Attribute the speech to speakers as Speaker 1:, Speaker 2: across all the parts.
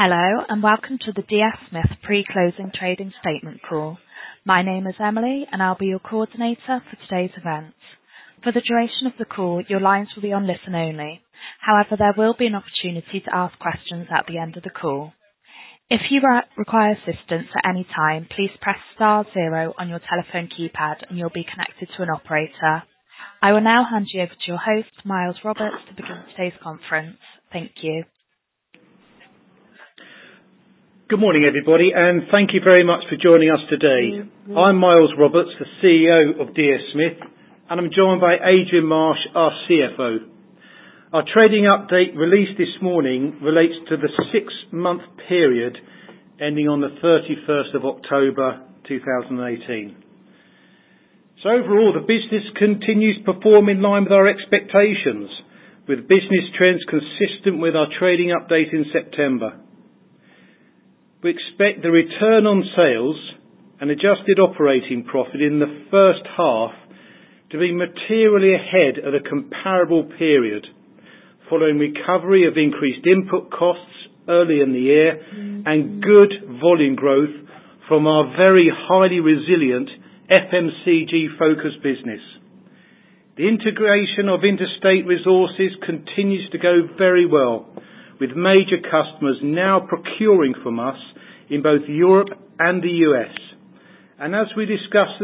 Speaker 1: Hello, and welcome to the DS Smith pre-closing trading statement call. My name is Emily, and I'll be your coordinator for today's event. For the duration of the call, your lines will be on listen only. However, there will be an opportunity to ask questions at the end of the call. If you require assistance at any time, please press *0 on your telephone keypad and you'll be connected to an operator. I will now hand you over to your host, Miles Roberts, to begin today's conference. Thank you.
Speaker 2: Good morning, everybody, and thank you very much for joining us today. I'm Miles Roberts, the CEO of DS Smith, and I'm joined by Adrian Marsh, our CFO. Our trading update released this morning relates to the 6-month period ending on the 31st of October 2018. So overall, the business continues to perform in line with our expectations, with business trends consistent with our trading update in September. We expect the return on sales and adjusted operating profit in the first half to be materially ahead of the comparable period, following recovery of increased input costs early in the year and good volume growth from our very highly resilient FMCG-focused business. The integration of Interstate Resources continues to go very well, with major customers now procuring from us in both Europe and the US. And as we discussed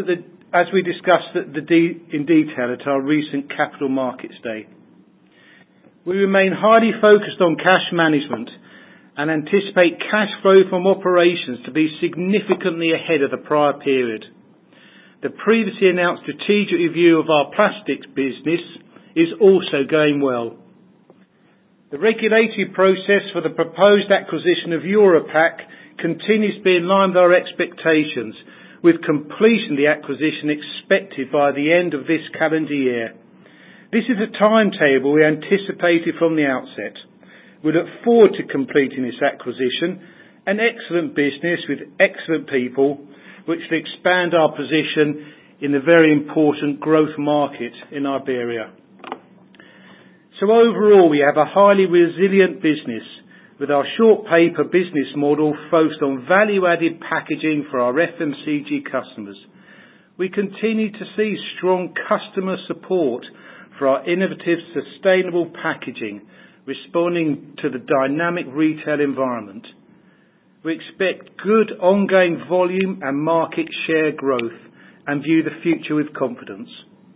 Speaker 2: in detail at our recent Capital Markets Day, we remain highly focused on cash management and anticipate cash flow from operations to be significantly ahead of the prior period. The previously announced strategic review of our plastics business is also going well. The regulatory process for the proposed acquisition of Europac continues to be in line with our expectations, with completion of the acquisition expected by the end of this calendar year. This is a timetable we anticipated from the outset. We look forward to completing this acquisition, an excellent business with excellent people, which will expand our position in the very important growth market in Iberia. So overall, we have a highly resilient business with our short paper business model focused on value-added packaging for our FMCG customers. We continue to see strong customer support for our innovative, sustainable packaging, responding to the dynamic retail environment. We expect good ongoing volume and market share growth and view the future with confidence.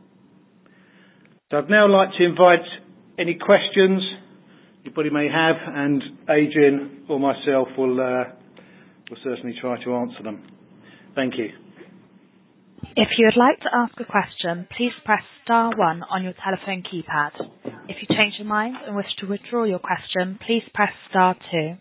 Speaker 2: So I'd now like to invite any questions anybody may have, and Adrian or myself will certainly try to answer them. Thank you.
Speaker 1: If you would like to ask a question, please press *1 on your telephone keypad. If you change your mind and wish to withdraw your question, please press *2.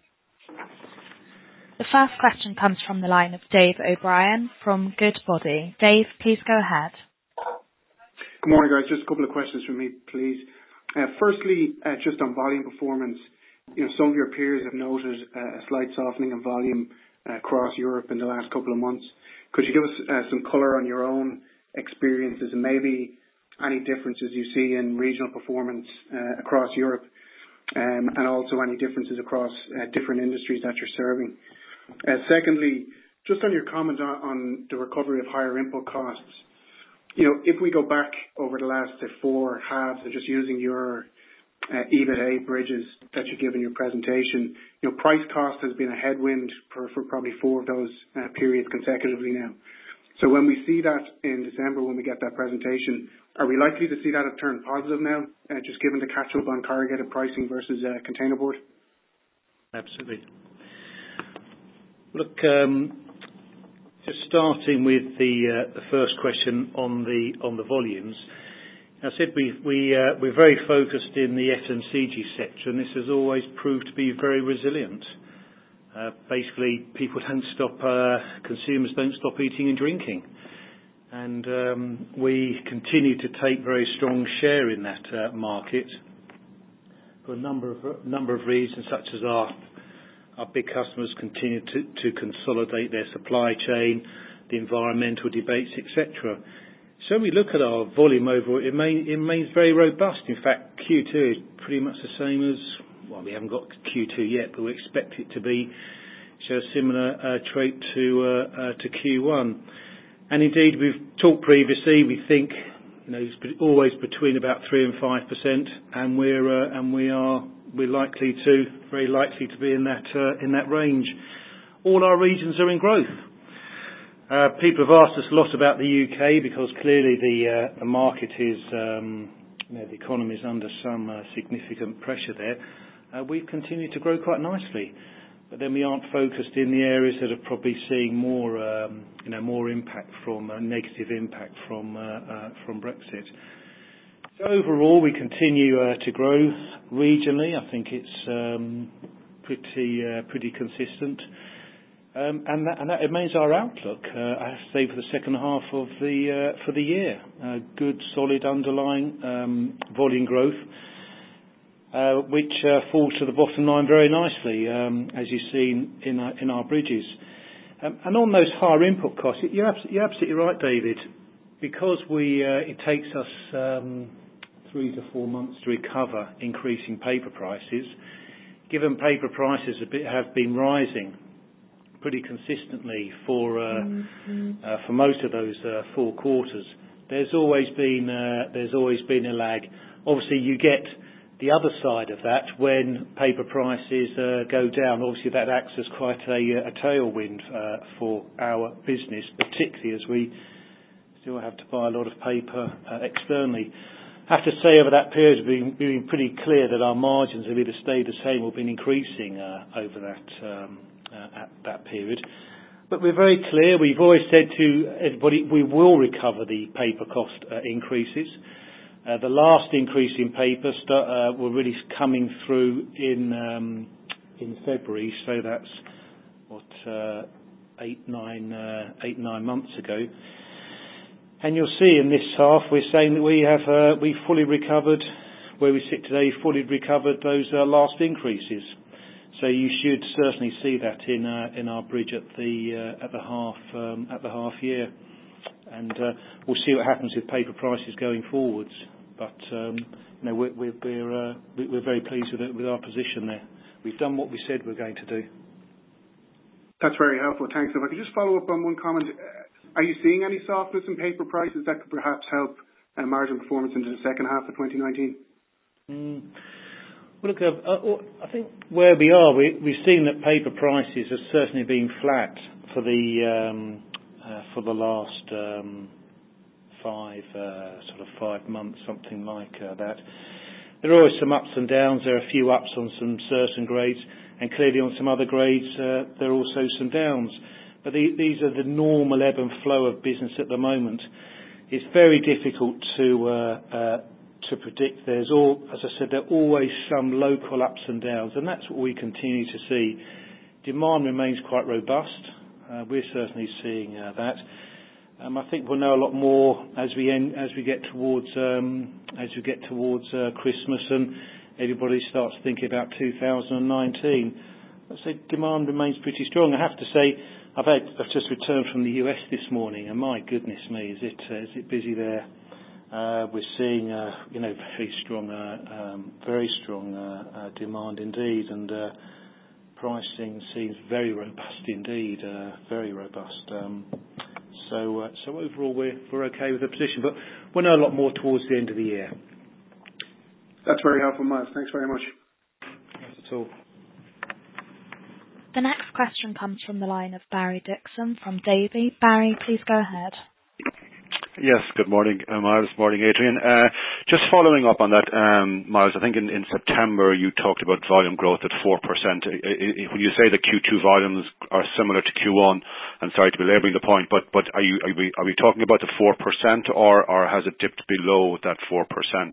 Speaker 1: The first question comes from the line of Dave O'Brien from Goodbody. Dave, please go ahead.
Speaker 3: Good morning, guys. Just a couple of questions from me, please. Firstly, just on volume performance, some of your peers have noted a slight softening of volume across Europe in the last couple of months. Could you give us some colour on your own experiences and maybe any differences you see in regional performance across Europe, and also any differences across different industries that you're serving? Secondly, just on your comment on the recovery of higher input costs, if we go back over the last 4 halves, and just using your EBITA bridges that you give in your presentation, price cost has been a headwind for probably 4 of those periods consecutively now. So when we see that in December, when we get that presentation, are we likely to see that have turned positive now, just given the catch-up on corrugated pricing versus containerboard?
Speaker 2: Absolutely. Look, just starting with the first question on the volumes. I said we're very focused in the FMCG sector, and this has always proved to be very resilient. Basically, consumers don't stop eating and drinking, and we continue to take very strong share in that market for a number of reasons, such as our big customers continue to consolidate their supply chain, the environmental debates, etc. So when we look at our volume overall, it remains very robust. In fact, Q2 is pretty much the same as well, we haven't got Q2 yet, but we expect it to show a similar trait to Q1. And indeed, we've talked previously. We think, it's always between about 3 and 5%, and we're very likely to be in that range. All our regions are in growth. People have asked us a lot about the UK because clearly the market is, the economy is under some significant pressure there. We've continued to grow quite nicely, but then we aren't focused in the areas that are probably seeing more, more impact from negative impact from Brexit. So overall, we continue to grow regionally. I think it's pretty consistent. And that remains our outlook. I have to say for the second half of the year, good solid underlying volume growth, which falls to the bottom line very nicely, as you've seen in our bridges. And on those higher input costs, you're absolutely right, David, because it takes us 3 to 4 months to recover increasing paper prices. Given paper prices have been rising pretty consistently for most of those 4 quarters, there's always been a lag. Obviously, you get the other side of that when paper prices go down. Obviously, that acts as quite a tailwind for our business, particularly as we still have to buy a lot of paper externally. I have to say, over that period, we've been pretty clear that our margins have either stayed the same or been increasing over at that period. But we're very clear. We've always said to everybody we will recover the paper cost increases. The last increase in paper were really coming through in February, so that's 8-9 months ago. And you'll see in this half we're saying that we fully recovered, where we sit today, fully recovered those last increases. So you should certainly see that in our bridge at the half year, and we'll see what happens with paper prices going forwards. But we're very pleased with our position there. We've done what we said we're going to do.
Speaker 3: That's very helpful. Thanks. If I could just follow up on one comment, are you seeing any softness in paper prices that could perhaps help margin performance into the second half of 2019?
Speaker 2: Well, look, I think where we are, we've seen that paper prices have certainly been flat for the last 5 months, something like that. There are always some ups and downs. There are a few ups on some certain grades, and clearly on some other grades there are also some downs. But these are the normal ebb and flow of business at the moment. It's very difficult to predict. As I said, there are always some local ups and downs, and that's what we continue to see. Demand remains quite robust. We're certainly seeing that. I think we'll know a lot more as we get towards Christmas and everybody starts thinking about 2019. I'd say demand remains pretty strong. I have to say, I've just returned from the US this morning, and my goodness me, is it busy there? We're seeing very strong demand indeed, and pricing seems very robust indeed, very robust. So overall we're okay with the position, but we'll know a lot more towards the end of the year.
Speaker 3: That's very helpful, Miles. Thanks very much.
Speaker 2: Not at all.
Speaker 1: The next question comes from the line of Barry Dixon from Davy. Barry, please go ahead.
Speaker 4: Yes, good morning, Miles. Morning, Adrian. Just following up on that, Miles, I think in September you talked about volume growth at 4%. When you say the Q2 volumes are similar to Q1, I'm sorry to be labouring the point, but are we talking about the 4%, or has it dipped below that 4%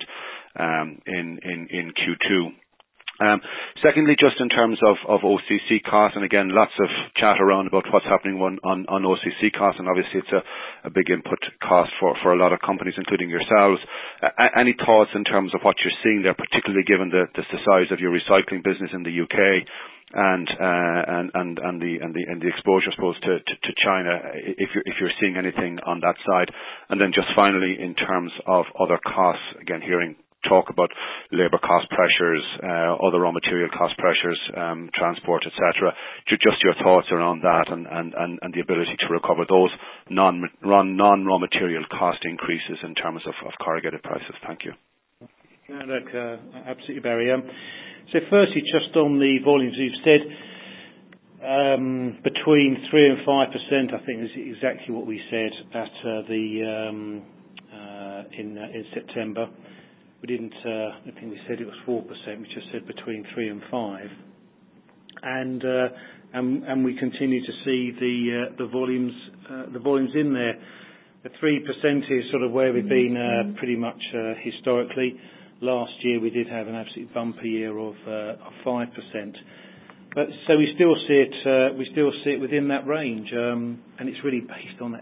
Speaker 4: in Q2? Secondly, just in terms of OCC costs, and again, lots of chat around about what's happening on OCC costs, and obviously it's a big input cost for a lot of companies, including yourselves. Any thoughts in terms of what you're seeing there, particularly given the size of your recycling business in the UK and the exposure, I suppose, to China, if you're seeing anything on that side? And then just finally, in terms of other costs, again, hearing talk about labour cost pressures, other raw material cost pressures, transport, etc. Just your thoughts around that and the ability to recover those non-raw material cost increases in terms of corrugated prices. Thank you.
Speaker 2: No, look, absolutely, Barry. So firstly, just on the volumes, you've said between 3 and 5%. I think is exactly what we said at in September. We didn't. I think we said it was 4%. We just said between 3 and 5, and we continue to see the volumes in there. The 3% is sort of where we've been pretty much historically. Last year we did have an absolute bumper year of 5%, but so we still see it within that range, and it's really based on the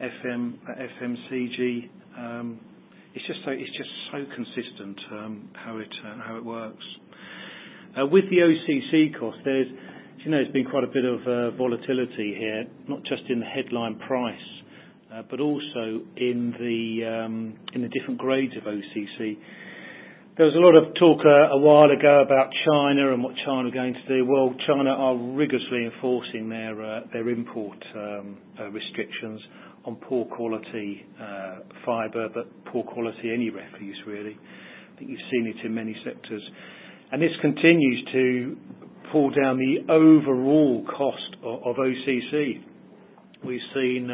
Speaker 2: FMCG. It's just so consistent how it works. With the OCC cost, there's been quite a bit of volatility here, not just in the headline price, but also in the different grades of OCC. There was a lot of talk a while ago about China and what China are going to do. Well, China are rigorously enforcing their import restrictions on poor quality fibre, but poor quality any refuse really. I think you've seen it in many sectors, and this continues to pull down the overall cost of OCC. We've seen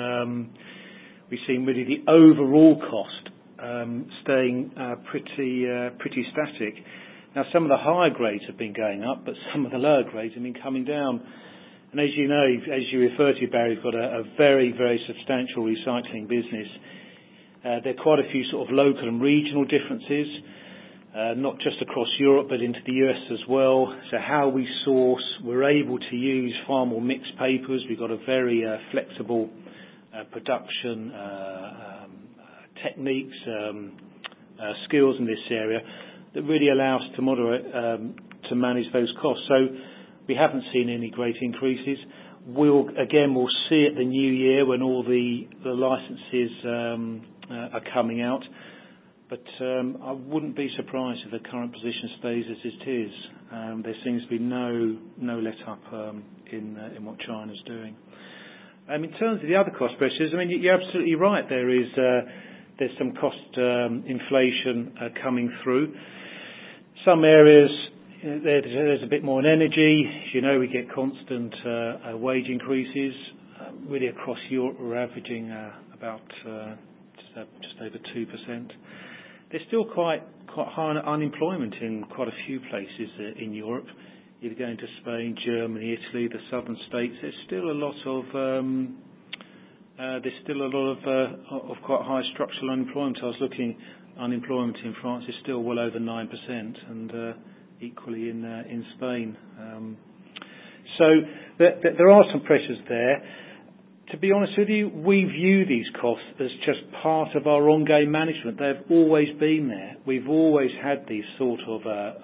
Speaker 2: really the overall cost staying pretty static. Now, some of the higher grades have been going up, but some of the lower grades have been coming down. And as you know, as you refer to, Barry, we've got a very, very substantial recycling business. There are quite a few sort of local and regional differences, not just across Europe, but into the US as well. So how we source, we're able to use far more mixed papers. We've got a very flexible production techniques, skills in this area that really allow us to manage those costs. So we haven't seen any great increases. We'll see it the new year when all the licenses are coming out. But I wouldn't be surprised if the current position stays as it is. There seems to be no let up in what China's doing. In terms of the other cost pressures, I mean, you're absolutely right. There's some cost inflation coming through. Some areas there's a bit more in energy. As you know, we get constant wage increases. Really across Europe, we're averaging about just over 2%. There's still quite high unemployment in quite a few places in Europe. If you go into Spain, Germany, Italy, the southern states, there's still a lot of quite high structural unemployment. I was looking, unemployment in France is still well over 9%, and equally in Spain. So there are some pressures there. To be honest with you, we view these costs as just part of our ongoing management. They've always been there. We've always had these sort of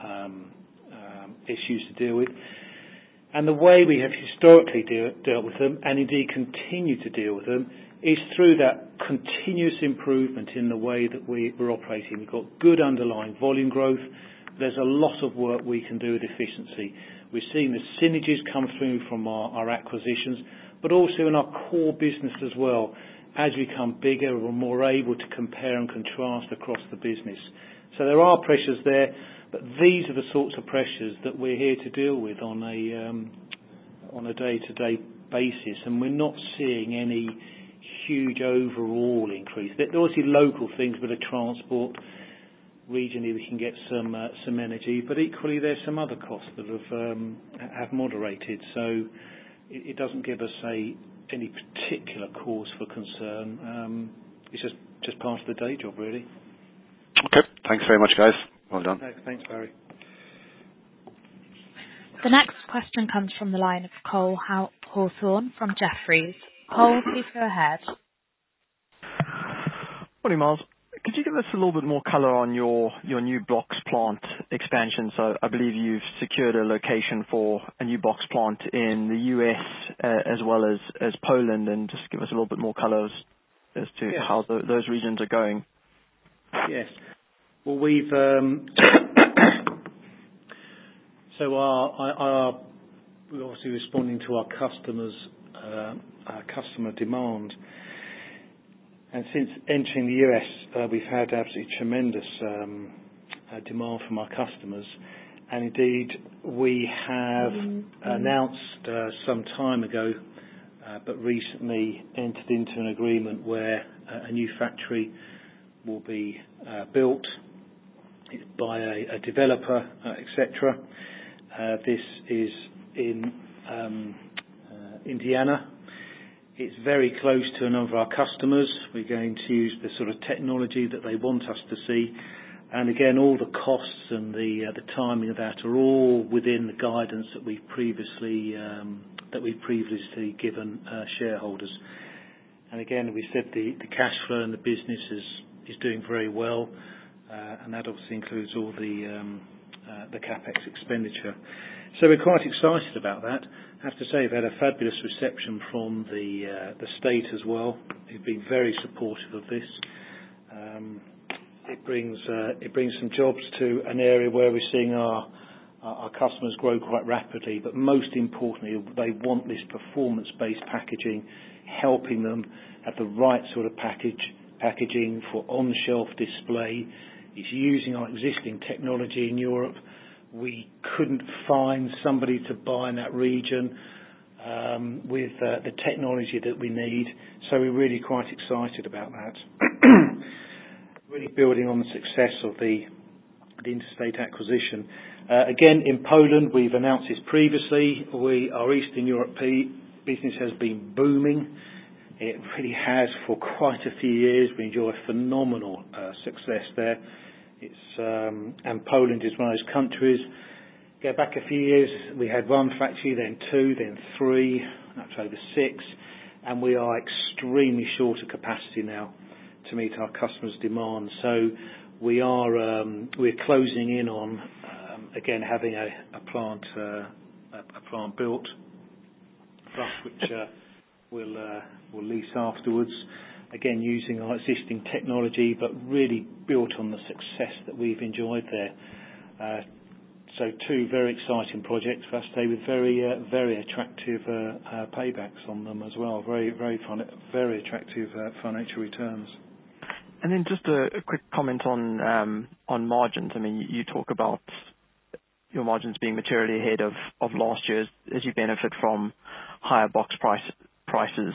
Speaker 2: issues to deal with. And the way we have historically dealt with them, and indeed continue to deal with them, is through that continuous improvement in the way that we're operating. We've got good underlying volume growth. There's a lot of work we can do with efficiency. We're seeing the synergies come through from our acquisitions, but also in our core business as well. As we become bigger, we're more able to compare and contrast across the business. So there are pressures there, but these are the sorts of pressures that we're here to deal with on a day-to-day basis, and we're not seeing any huge overall increase. There are obviously local things, but of transport, regionally we can get some energy, but equally there's some other costs that have moderated. So it doesn't give us any particular cause for concern. It's just part of the day job, really.
Speaker 4: Okay, thanks very much, guys. Well done.
Speaker 2: Thanks, Barry.
Speaker 1: The next question comes from the line of Cole Hawthorne from Jefferies. Cole, please go ahead.
Speaker 5: Morning, Miles. Could you give us a little bit more colour on your new box plant expansion? So I believe you've secured a location for a new box plant in the US as well as Poland, and just give us a little bit more colour as to how those regions are going.
Speaker 2: Yes. Well, we've so we're obviously responding to our customers, our customer demand. And since entering the US, we've had absolutely tremendous demand from our customers. And indeed, we have announced some time ago, but recently entered into an agreement where a new factory will be built by a developer, etc. This is in Indiana. It's very close to a number of our customers. We're going to use the sort of technology that they want us to see. And again, all the costs and the timing of that are all within the guidance that we've previously given shareholders. And again, we said the cash flow in the business is doing very well, and that obviously includes all the capex expenditure. So we're quite excited about that. I have to say, we've had a fabulous reception from the state as well. They've been very supportive of this. It brings some jobs to an area where we're seeing our customers grow quite rapidly, but most importantly, they want this performance-based packaging, helping them have the right sort of packaging for on-shelf display. It's using our existing technology in Europe. We couldn't find somebody to buy in that region with the technology that we need, so we're really quite excited about that. Really building on the success of the Interstate acquisition. Again, in Poland, we've announced this previously. Our Eastern Europe business has been booming. It really has for quite a few years. We enjoy phenomenal success there. And Poland is one of those countries. Go back a few years, we had one factory, then two, then three, up to over 6, and we are extremely short of capacity now to meet our customers' demand. So we're closing in on again having a plant built for us, which we'll lease afterwards. Again, using our existing technology, but really built on the success that we've enjoyed there. So 2 very exciting projects for us today with very attractive paybacks on them as well. Very attractive financial returns.
Speaker 5: And then just a quick comment on margins. I mean, you talk about your margins being materially ahead of last year's as you benefit from higher box prices,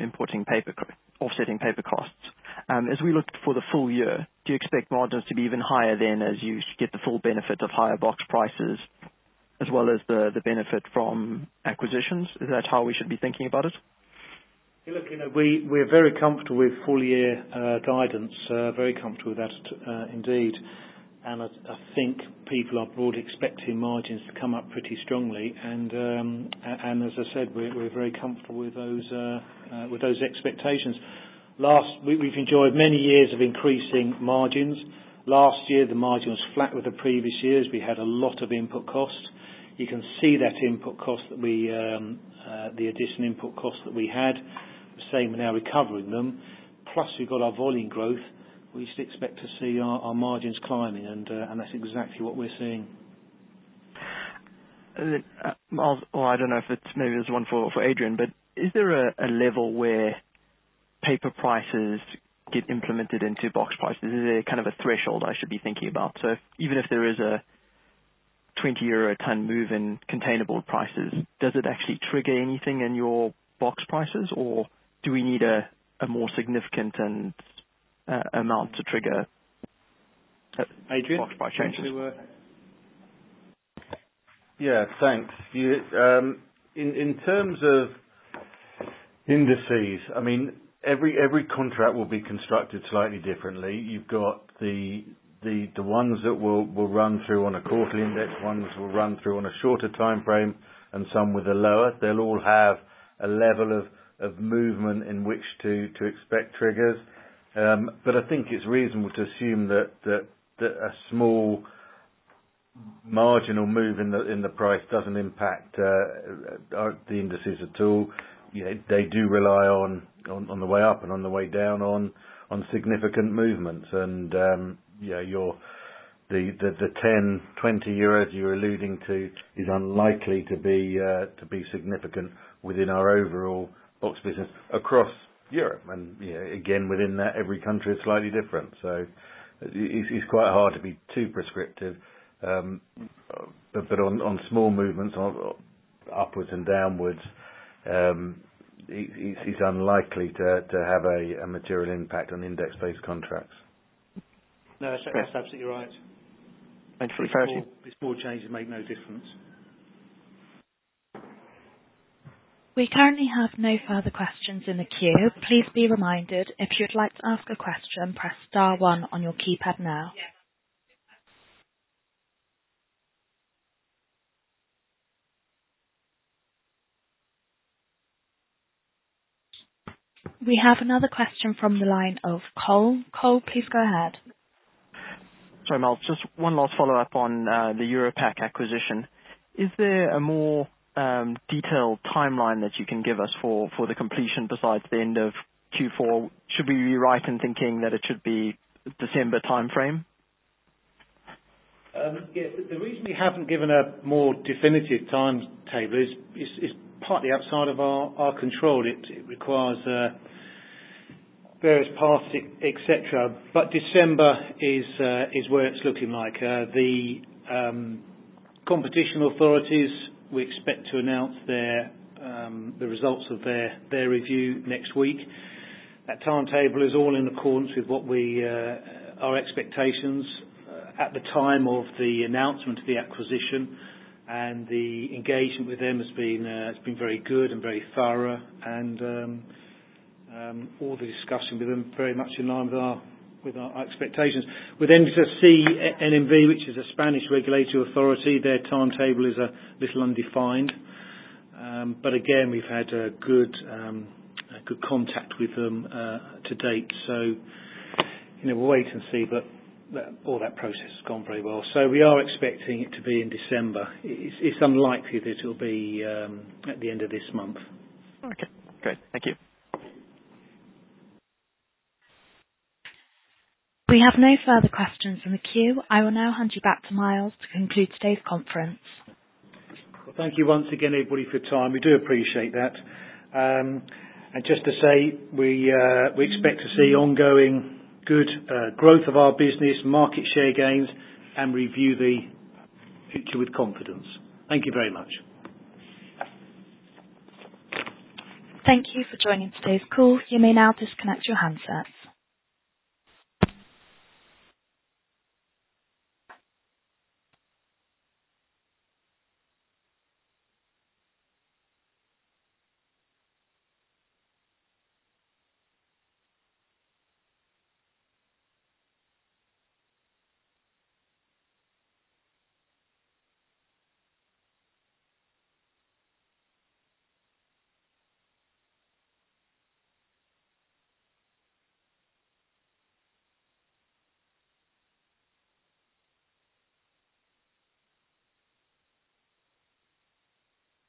Speaker 5: offsetting paper costs. As we look for the full year, do you expect margins to be even higher then as you get the full benefit of higher box prices as well as the benefit from acquisitions? Is that how we should be thinking about it?
Speaker 2: Look, we're very comfortable with full year guidance, very comfortable with that indeed. And I think people are broadly expecting margins to come up pretty strongly. And as I said, we're very comfortable with those expectations. We've enjoyed many years of increasing margins. Last year, the margin was flat with the previous years. We had a lot of input costs. You can see that input cost that the additional input costs that we had. The same, we're now recovering them. Plus, we've got our volume growth. We should expect to see our margins climbing, and that's exactly what we're seeing.
Speaker 5: I don't know if maybe there's one for Adrian, but is there a level where paper prices get implemented into box prices? Is there kind of a threshold I should be thinking about? So even if there is a €20 a ton move in containerboard prices, does it actually trigger anything in your box prices, or do we need a more significant amount to trigger
Speaker 2: Adrian,
Speaker 5: box price changes?
Speaker 6: Yeah, thanks. In terms of indices, I mean, every contract will be constructed slightly differently. You've got the ones that will run through on a quarterly index, ones will run through on a shorter time frame, and some with a lower. They'll all have a level of movement in which to expect triggers. But I think it's reasonable to assume that a small marginal move in the price doesn't impact the indices at all. You know, they do rely on the way up and on the way down on significant movements, and the 10, 20 euros you're alluding to is unlikely to be significant within our overall box business across Europe. And again, within that, every country is slightly different. So it's quite hard to be too prescriptive. But on small movements, upwards and downwards, it's unlikely to have a material impact on index-based contracts.
Speaker 2: No, that's absolutely right.
Speaker 5: Thanks for the clarity.
Speaker 2: Small changes make no difference.
Speaker 1: We currently have no further questions in the queue. Please be reminded, if you'd like to ask a question, press star 1 on your keypad now. We have another question from the line of Cole. Cole, please go ahead.
Speaker 5: Sorry, Mel, just one last follow-up on the Europac acquisition. Is there a more detailed timeline that you can give us for the completion besides the end of Q4? Should we be right in thinking that it should be December timeframe?
Speaker 2: The reason we haven't given a more definitive timetable is partly outside of our control. It requires various parties, etc. But December is where it's looking like. The competition authorities, we expect to announce the results of their review next week. That timetable is all in accordance with what our expectations at the time of the announcement of the acquisition, and the engagement with them has been very good and very thorough, and all the discussion with them very much in line with our expectations. With NMV, which is a Spanish regulatory authority, their timetable is a little undefined. But again, we've had a good contact with them to date. So, we'll wait and see. But all that process has gone very well. So we are expecting it to be in December. It's unlikely that it'll be at the end of this month.
Speaker 5: Okay, great. Thank you.
Speaker 1: We have no further questions in the queue. I will now hand you back to Miles to conclude today's conference.
Speaker 2: Well, thank you once again, everybody, for your time. We do appreciate that. And just to say, we expect to see ongoing good growth of our business, market share gains, and review the future with confidence. Thank you very much.
Speaker 1: Thank you for joining today's call. You may now disconnect your handsets.